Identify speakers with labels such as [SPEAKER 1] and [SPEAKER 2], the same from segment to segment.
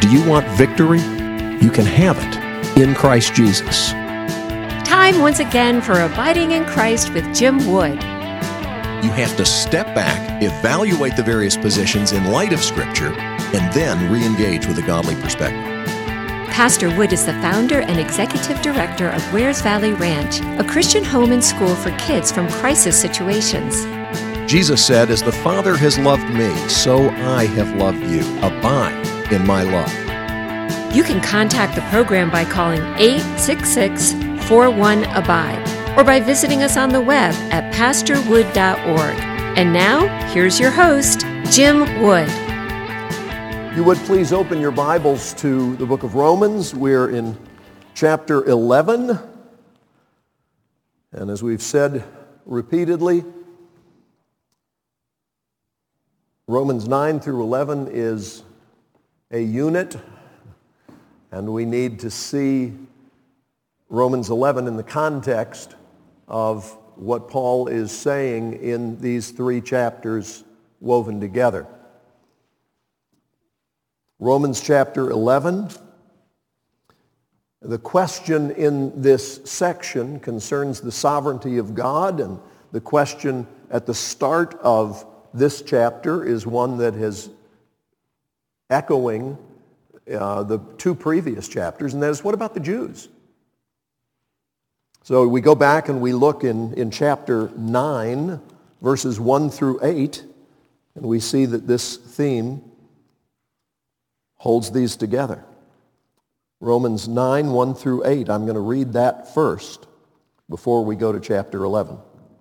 [SPEAKER 1] Do you want victory? You can have it in Christ Jesus.
[SPEAKER 2] Time once again for Abiding in Christ with Jim Wood.
[SPEAKER 1] You have to step back, evaluate the various positions in light of Scripture, and then re-engage with a godly perspective.
[SPEAKER 2] Pastor Wood is the founder and executive director of Wares Valley Ranch, a Christian home and school for kids from crisis situations.
[SPEAKER 1] Jesus said, "As the Father has loved me, so I have loved you. Abide in my love."
[SPEAKER 2] You can contact the program by calling 866-41-ABIDE or by visiting us on the web at pastorwood.org. And now, here's your host, Jim Wood.
[SPEAKER 3] You would please open your Bibles to the book of Romans. We're in chapter 11. And as we've said repeatedly, Romans 9 through 11 is a unit, and we need to see Romans 11 in the context of what Paul is saying in these three chapters woven together. Romans chapter 11. The question in this section concerns the sovereignty of God, and the question at the start of this chapter is one that is echoing the two previous chapters, and that is, what about the Jews? So we go back and we look in chapter 9, verses 1 through 8, and we see that this theme holds these together. Romans 9, 1 through 8. I'm going to read that first before we go to chapter 11.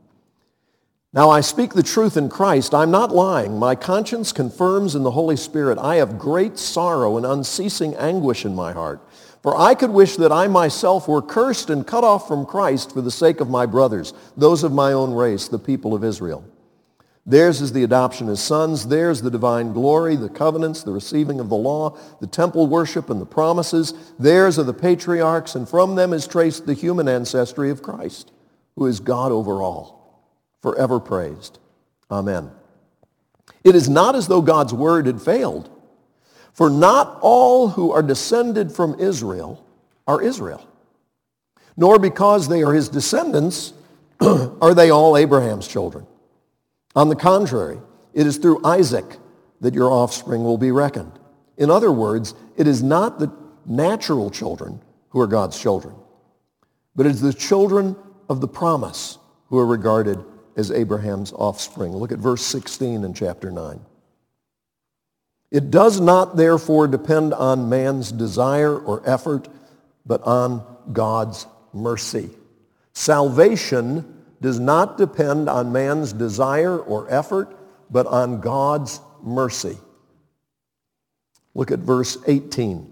[SPEAKER 3] Now I speak the truth in Christ. I'm not lying. My conscience confirms in the Holy Spirit. I have great sorrow and unceasing anguish in my heart. For I could wish that I myself were cursed and cut off from Christ for the sake of my brothers, those of my own race, the people of Israel. Theirs is the adoption as sons. Theirs the divine glory, the covenants, the receiving of the law, the temple worship, and the promises. Theirs are the patriarchs, and from them is traced the human ancestry of Christ, who is God over all, forever praised. Amen. It is not as though God's word had failed, for not all who are descended from Israel are Israel, nor because they are his descendants are they all Abraham's children. On the contrary, it is through Isaac that your offspring will be reckoned. In other words, it is not the natural children who are God's children, but it is the children of the promise who are regarded as Abraham's offspring. Look at verse 16 in chapter 9. It does not therefore depend on man's desire or effort, but on God's mercy. Salvation does not depend on man's desire or effort, but on God's mercy. Look at verse 18.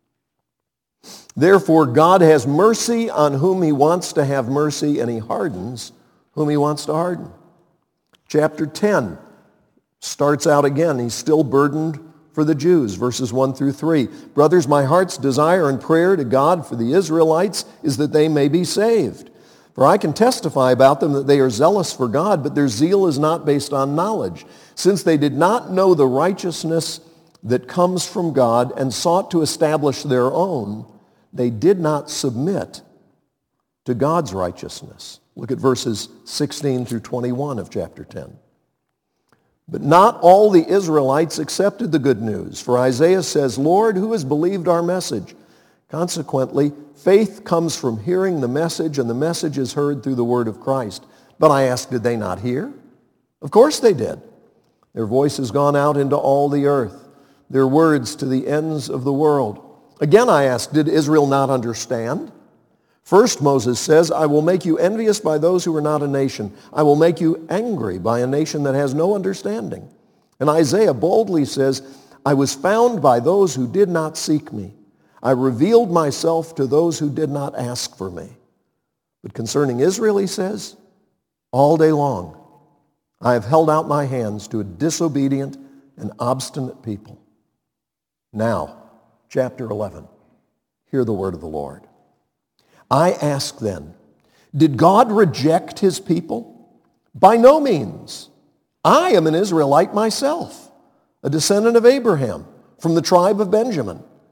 [SPEAKER 3] Therefore, God has mercy on whom he wants to have mercy, and he hardens whom he wants to harden. Chapter 10 starts out again. He's still burdened for the Jews, verses 1 through 3. Brothers, my heart's desire and prayer to God for the Israelites is that they may be saved. For I can testify about them that they are zealous for God, but their zeal is not based on knowledge, since they did not know the righteousness that comes from God and sought to establish their own. They did not submit to God's righteousness. Look at verses 16 through 21 of chapter 10. But not all the Israelites accepted the good news, for Isaiah says, Lord, who has believed our message? Consequently, faith comes from hearing the message, and the message is heard through the word of Christ. But I ask, did they not hear? Of course they did. Their voice has gone out into all the earth, their words to the ends of the world. Again I ask, did Israel not understand? First Moses says, I will make you envious by those who are not a nation. I will make you angry by a nation that has no understanding. And Isaiah boldly says, I was found by those who did not seek me. I revealed myself to those who did not ask for me. But concerning Israel, he says, all day long I have held out my hands to a disobedient and obstinate people. Now, chapter 11, hear the word of the Lord. I ask then, did God reject his people? By no means. I am an Israelite myself, a descendant of Abraham, from the tribe of Benjamin.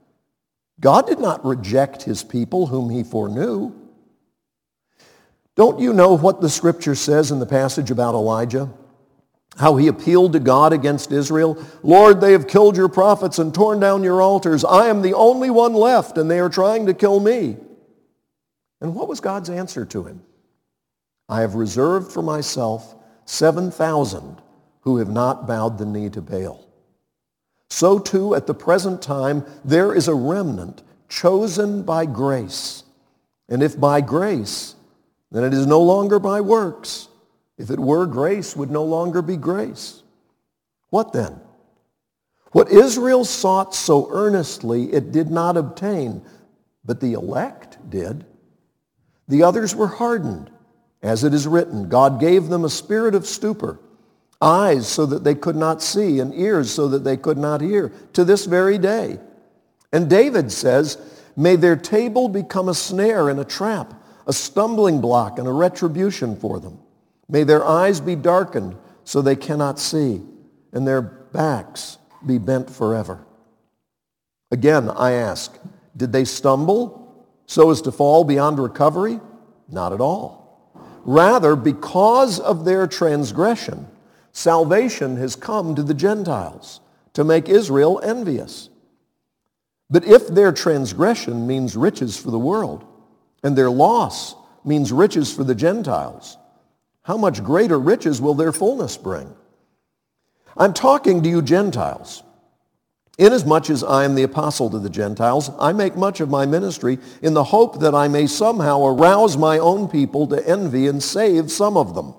[SPEAKER 3] God did not reject his people whom he foreknew. Don't you know what the scripture says in the passage about Elijah? How he appealed to God against Israel. Lord, they have killed your prophets and torn down your altars. I am the only one left, and they are trying to kill me. And what was God's answer to him? I have reserved for myself 7,000 who have not bowed the knee to Baal. So too, at the present time, there is a remnant chosen by grace. And if by grace, then it is no longer by works. If it were, grace would no longer be grace. What then? What Israel sought so earnestly, it did not obtain, but the elect did. The others were hardened. As it is written, God gave them a spirit of stupor, eyes so that they could not see, and ears so that they could not hear, to this very day. And David says, may their table become a snare and a trap, a stumbling block and a retribution for them. May their eyes be darkened so they cannot see, and their backs be bent forever. Again, I ask, did they stumble so as to fall beyond recovery? Not at all. Rather, because of their transgression, salvation has come to the Gentiles to make Israel envious. But if their transgression means riches for the world, and their loss means riches for the Gentiles, how much greater riches will their fullness bring? I'm talking to you Gentiles. Inasmuch as I am the apostle to the Gentiles, I make much of my ministry in the hope that I may somehow arouse my own people to envy and save some of them.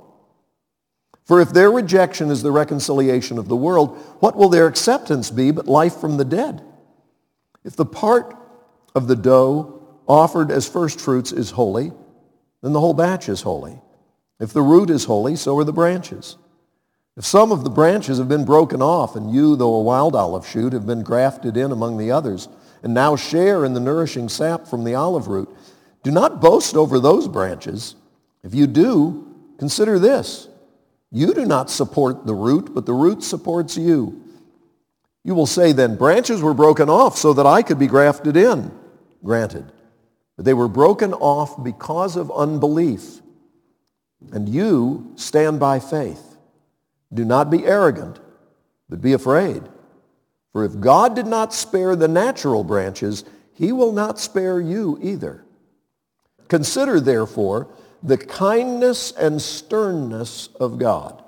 [SPEAKER 3] For if their rejection is the reconciliation of the world, what will their acceptance be but life from the dead? If the part of the dough offered as first fruits is holy, then the whole batch is holy. If the root is holy, so are the branches. If some of the branches have been broken off, and you, though a wild olive shoot, have been grafted in among the others, and now share in the nourishing sap from the olive root, do not boast over those branches. If you do, consider this. You do not support the root, but the root supports you. You will say then, branches were broken off so that I could be grafted in. Granted. But they were broken off because of unbelief. And you stand by faith. Do not be arrogant, but be afraid. For if God did not spare the natural branches, he will not spare you either. Consider, therefore, the kindness and sternness of God.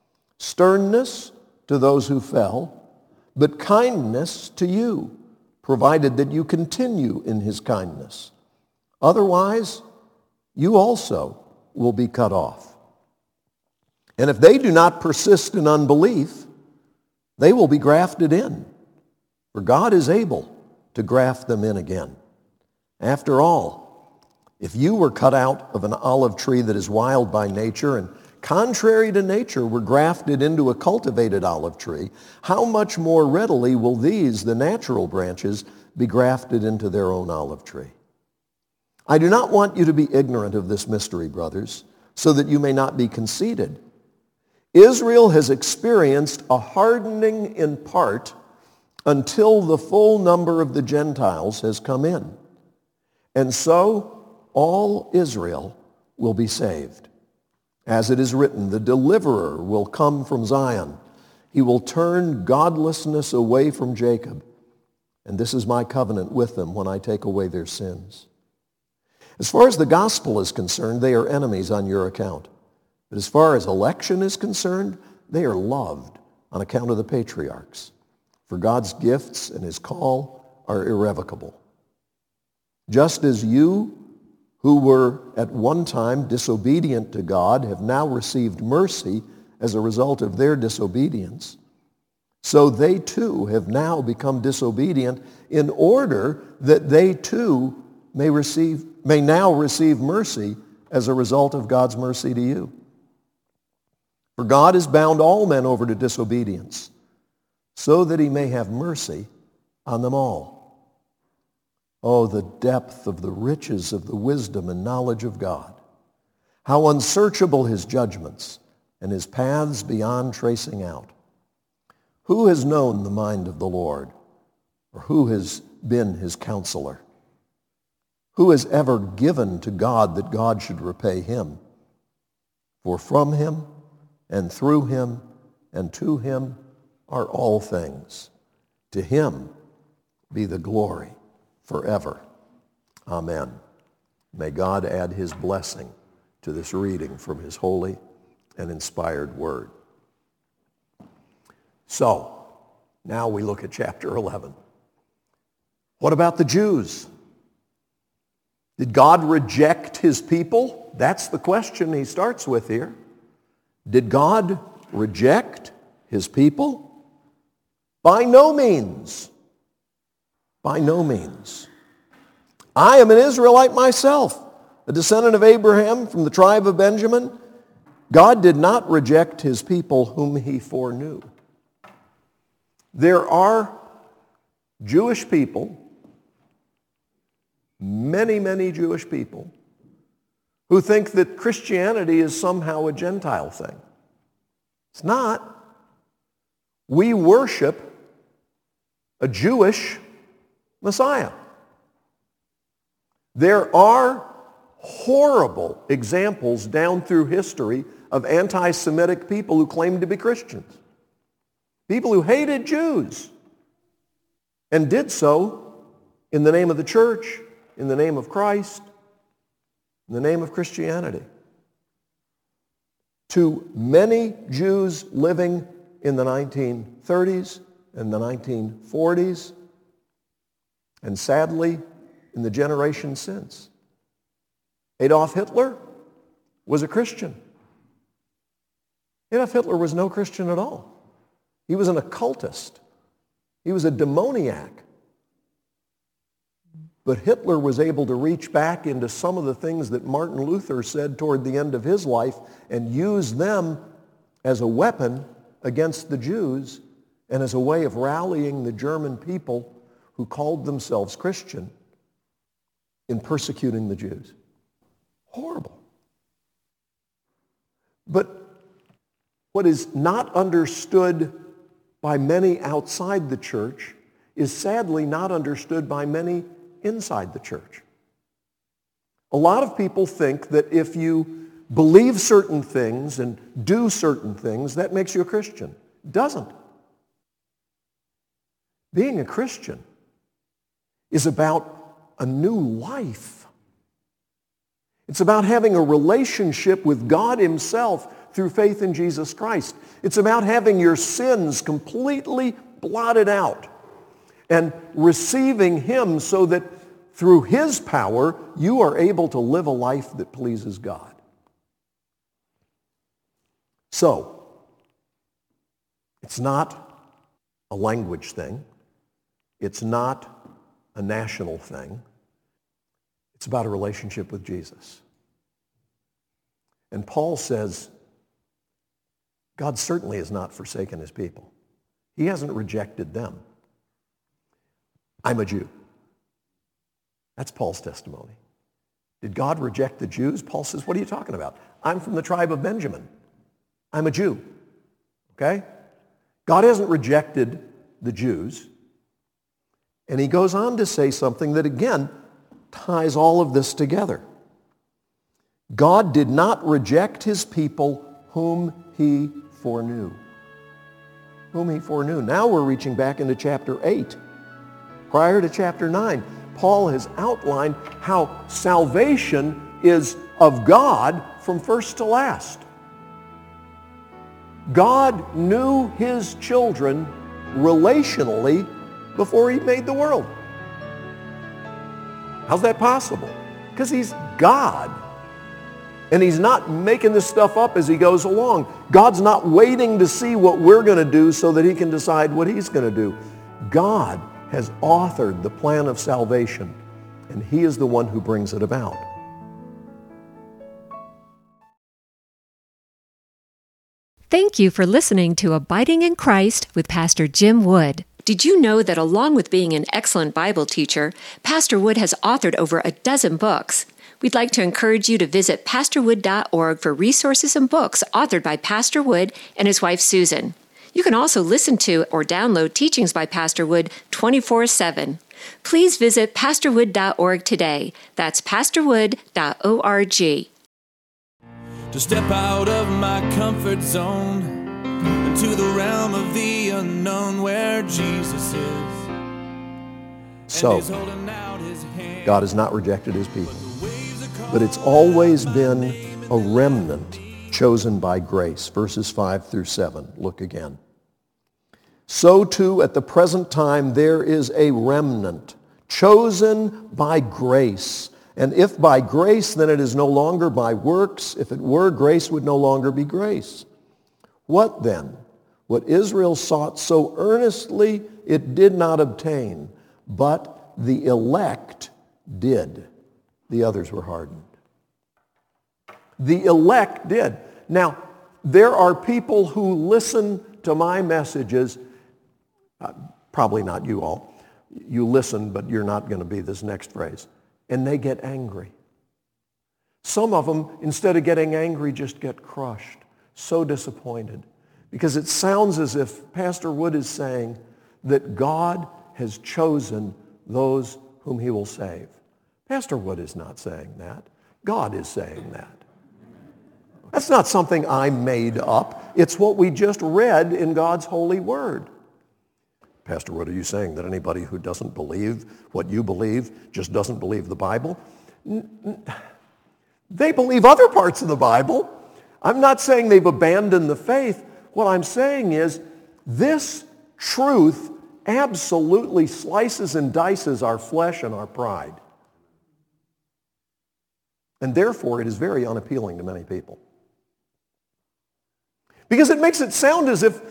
[SPEAKER 3] Sternness to those who fell, but kindness to you, provided that you continue in his kindness. Otherwise, you also will be cut off. And if they do not persist in unbelief, they will be grafted in, for God is able to graft them in again. After all, if you were cut out of an olive tree that is wild by nature and contrary to nature were grafted into a cultivated olive tree, how much more readily will these, the natural branches, be grafted into their own olive tree? I do not want you to be ignorant of this mystery, brothers, so that you may not be conceited. Israel has experienced a hardening in part until the full number of the Gentiles has come in. And so all Israel will be saved. As it is written, the deliverer will come from Zion. He will turn godlessness away from Jacob. And this is my covenant with them when I take away their sins. As far as the gospel is concerned, they are enemies on your account. But as far as election is concerned, they are loved on account of the patriarchs. For God's gifts and his call are irrevocable. Just as you, who were at one time disobedient to God, have now received mercy as a result of their disobedience, so they too have now become disobedient in order that they too may now receive mercy as a result of God's mercy to you. For God has bound all men over to disobedience, so that he may have mercy on them all. Oh, the depth of the riches of the wisdom and knowledge of God. How unsearchable his judgments and his paths beyond tracing out. Who has known the mind of the Lord? Or who has been his counselor? Who has ever given to God that God should repay him? For from him and through him and to him are all things. To him be the glory forever. Amen. May God add his blessing to this reading from his holy and inspired word. So, now we look at chapter 11. What about the Jews? Did God reject his people? That's the question he starts with here. Did God reject his people? By no means. By no means. I am an Israelite myself, a descendant of Abraham from the tribe of Benjamin. God did not reject his people whom he foreknew. There are Jewish people, many, many Jewish people, who think that Christianity is somehow a Gentile thing. It's not. We worship a Jewish Messiah. There are horrible examples down through history of anti-Semitic people who claimed to be Christians. People who hated Jews and did so in the name of the church, in the name of Christ, in the name of Christianity. To many Jews living in the 1930s and the 1940s, and sadly, in the generation since, Adolf Hitler was a Christian. Adolf Hitler was no Christian at all. He was an occultist. He was a demoniac. But Hitler was able to reach back into some of the things that Martin Luther said toward the end of his life and use them as a weapon against the Jews and as a way of rallying the German people who called themselves Christian in persecuting the Jews. Horrible. But what is not understood by many outside the church is sadly not understood by many inside the church. A lot of people think that if you believe certain things and do certain things, that makes you a Christian. It doesn't. Being a Christian is about a new life. It's about having a relationship with God himself through faith in Jesus Christ. It's about having your sins completely blotted out and receiving him so that through his power, you are able to live a life that pleases God. So, it's not a language thing. It's not a national thing. It's about a relationship with Jesus. And Paul says, God certainly has not forsaken his people. He hasn't rejected them. I'm a Jew. That's Paul's testimony. Did God reject the Jews? Paul says, what are you talking about? I'm from the tribe of Benjamin. I'm a Jew. Okay? God hasn't rejected the Jews. And he goes on to say something that, again, ties all of this together. God did not reject his people whom he foreknew. Whom he foreknew. Now we're reaching back into chapter 8. Prior to chapter 9, Paul has outlined how salvation is of God from first to last. God knew his children relationally before he made the world. How's that possible? Because he's God. And he's not making this stuff up as he goes along. God's not waiting to see what we're going to do so that he can decide what he's going to do. God has authored the plan of salvation, and he is the one who brings it about.
[SPEAKER 2] Thank you for listening to Abiding in Christ with Pastor Jim Wood. Did you know that along with being an excellent Bible teacher, Pastor Wood has authored over a dozen books? We'd like to encourage you to visit pastorwood.org for resources and books authored by Pastor Wood and his wife Susan. You can also listen to or download teachings by Pastor Wood 24/7. Please visit pastorwood.org today. That's pastorwood.org.
[SPEAKER 4] To step out of my comfort zone into the realm of the unknown where Jesus is.
[SPEAKER 3] So, God has not rejected his people, but it's always been a remnant chosen by grace. Verses 5 through 7. Look again. So too at the present time there is a remnant chosen by grace. And if by grace, then it is no longer by works. If it were, grace would no longer be grace. What then? What Israel sought so earnestly it did not obtain, but the elect did. The others were hardened. The elect did. Now, there are people who listen to my messages, probably not you all. You listen, but you're not going to be this next phrase. And they get angry. Some of them, instead of getting angry, just get crushed. So disappointed. Because it sounds as if Pastor Wood is saying that God has chosen those whom he will save. Pastor Wood is not saying that. God is saying that. That's not something I made up. It's what we just read in God's holy word. Pastor Wood, are you saying that anybody who doesn't believe what you believe just doesn't believe the Bible? They believe other parts of the Bible. I'm not saying they've abandoned the faith. What I'm saying is this truth absolutely slices and dices our flesh and our pride. And therefore, it is very unappealing to many people. Because it makes it sound as if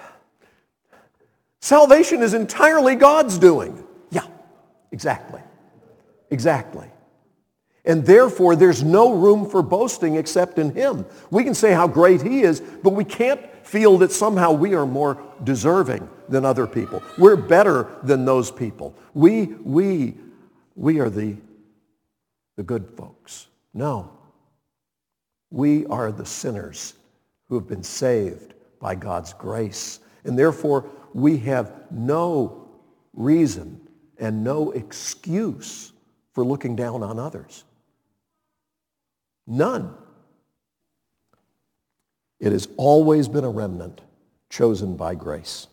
[SPEAKER 3] salvation is entirely God's doing. Yeah, exactly. Exactly. And therefore, there's no room for boasting except in him. We can say how great he is, but we can't feel that somehow we are more deserving than other people. We're better than those people. We are the good folks. No. We are the sinners who have been saved by God's grace. And therefore, we have no reason and no excuse for looking down on others. None. It has always been a remnant chosen by grace.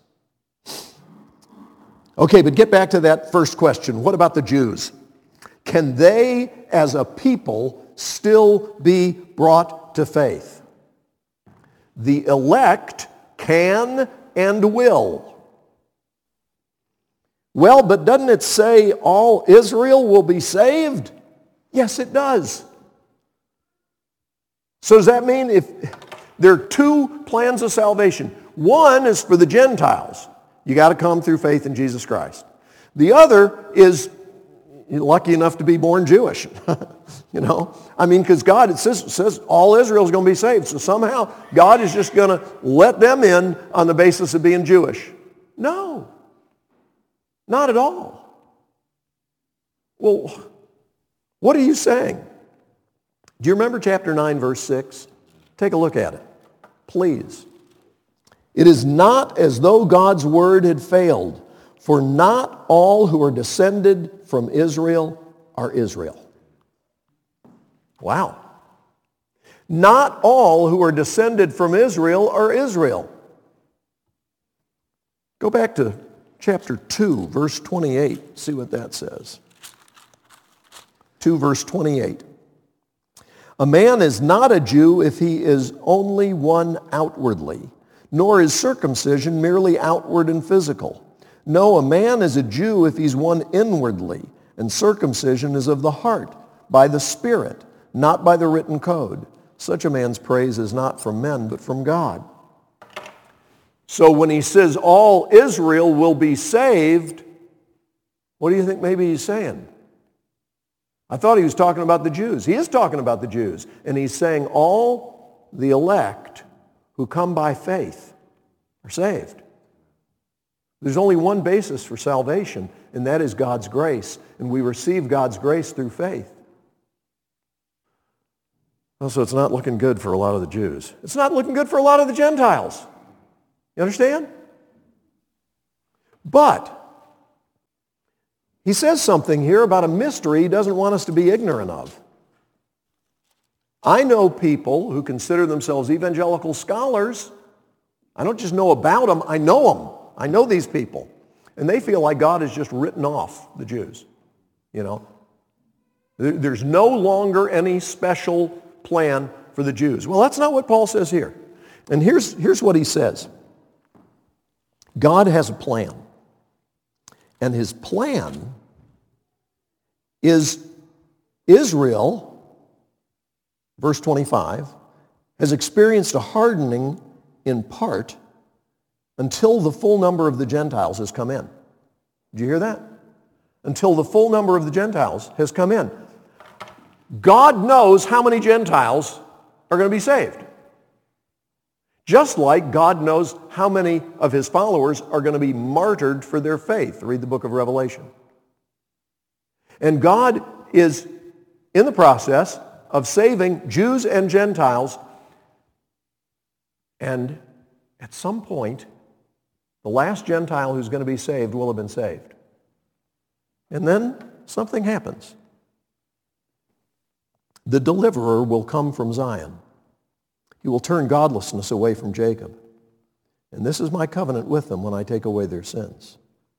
[SPEAKER 3] Okay, but get back to that first question. What about the Jews? Can they, as a people, still be brought to faith? The elect can and will. Well, but doesn't it say all Israel will be saved? Yes, it does. So does that mean if there are two plans of salvation? One is for the Gentiles. You got to come through faith in Jesus Christ. The other is you're lucky enough to be born Jewish. You know? I mean, because God, it says all Israel is going to be saved. So somehow God is just going to let them in on the basis of being Jewish. No. Not at all. Well, what are you saying? Do you remember chapter 9, verse 6? Take a look at it, please. It is not as though God's word had failed, for not all who are descended from Israel are Israel. Wow. Not all who are descended from Israel are Israel. Go back to chapter 2, verse 28. See what that says. 2, verse 28. A man is not a Jew if he is only one outwardly, nor is circumcision merely outward and physical. No, a man is a Jew if he's one inwardly, and circumcision is of the heart, by the Spirit, not by the written code. Such a man's praise is not from men, but from God. So when he says all Israel will be saved, what do you think maybe he's saying? I thought he was talking about the Jews. He is talking about the Jews. And he's saying all the elect who come by faith are saved. There's only one basis for salvation, and that is God's grace. And we receive God's grace through faith. Also, it's not looking good for a lot of the Jews. It's not looking good for a lot of the Gentiles. You understand? But he says something here about a mystery he doesn't want us to be ignorant of. I know people who consider themselves evangelical scholars. I don't just know about them, I know them. I know these people. And they feel like God has just written off the Jews. You know? There's no longer any special plan for the Jews. Well, that's not what Paul says here. And here's what he says. God has a plan. And his plan is Israel, verse 25, has experienced a hardening in part until the full number of the Gentiles has come in. Did you hear that? Until the full number of the Gentiles has come in. God knows how many Gentiles are going to be saved. Just like God knows how many of his followers are going to be martyred for their faith. Read the book of Revelation. And God is in the process of saving Jews and Gentiles. And at some point, the last Gentile who's going to be saved will have been saved. And then something happens. The deliverer will come from Zion. He will turn godlessness away from Jacob. And this is my covenant with them when I take away their sins.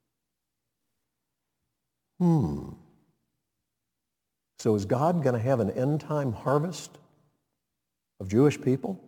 [SPEAKER 3] So is God going to have an end-time harvest of Jewish people?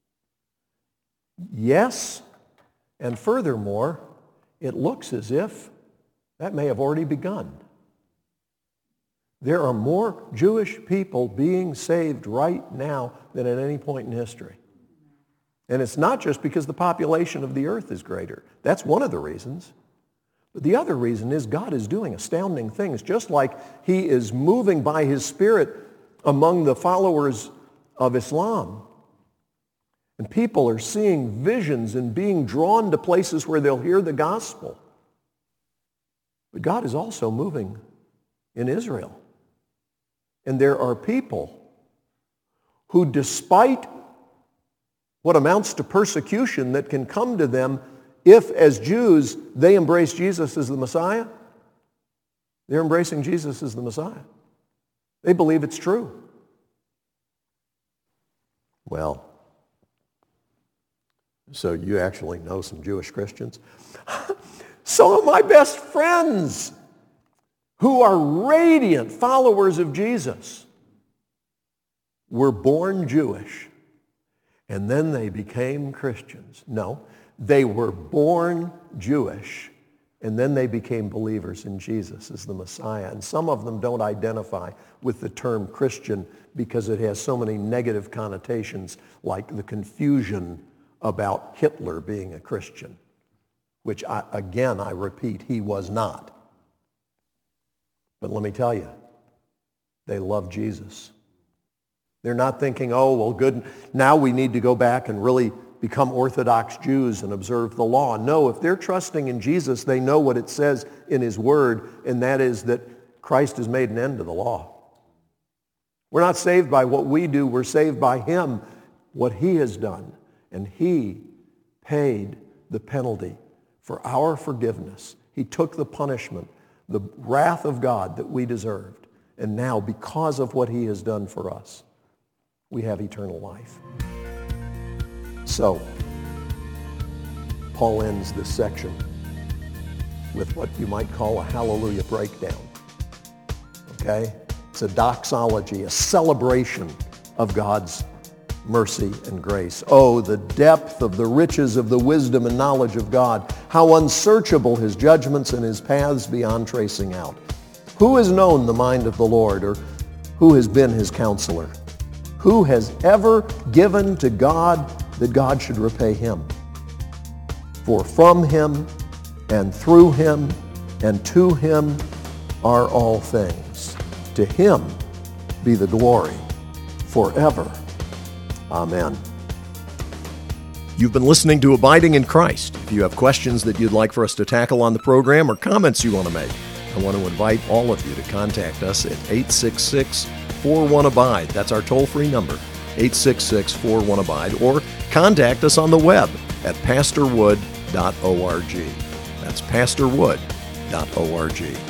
[SPEAKER 3] Yes, and furthermore, it looks as if that may have already begun. There are more Jewish people being saved right now than at any point in history. And it's not just because the population of the earth is greater. That's one of the reasons. But the other reason is God is doing astounding things, just like he is moving by his Spirit among the followers of Islam. And people are seeing visions and being drawn to places where they'll hear the gospel. But God is also moving in Israel. And there are people who, despite what amounts to persecution that can come to them if, as Jews, they embrace Jesus as the Messiah, they're embracing Jesus as the Messiah. They believe it's true. Well, so you actually know some Jewish Christians? Some of my best friends who are radiant followers of Jesus were born Jewish, and then they became Christians. No, they were born Jewish, and then they became believers in Jesus as the Messiah. And some of them don't identify with the term Christian because it has so many negative connotations, like the confusion about Hitler being a Christian, which I repeat, he was not. But let me tell you, they love Jesus. They're not thinking, oh, well, good, now we need to go back and really become Orthodox Jews and observe the law. No, if they're trusting in Jesus, they know what it says in his word, and that is that Christ has made an end to the law. We're not saved by what we do. We're saved by him, what he has done. And he paid the penalty for our forgiveness. He took the punishment, the wrath of God that we deserved. And now, because of what he has done for us, we have eternal life. So, Paul ends this section with what you might call a hallelujah breakdown. Okay? It's a doxology, a celebration of God's mercy and grace. Oh, the depth of the riches of the wisdom and knowledge of God. How unsearchable his judgments and his paths beyond tracing out. Who has known the mind of the Lord, or who has been his counselor? Who has ever given to God that God should repay him? For from him and through him and to him are all things. To him be the glory forever. Amen.
[SPEAKER 1] You've been listening to Abiding in Christ. If you have questions that you'd like for us to tackle on the program or comments you want to make, I want to invite all of you to contact us at 866-41-ABIDE. That's our toll-free number, 866-41-ABIDE, or contact us on the web
[SPEAKER 3] at pastorwood.org. That's pastorwood.org.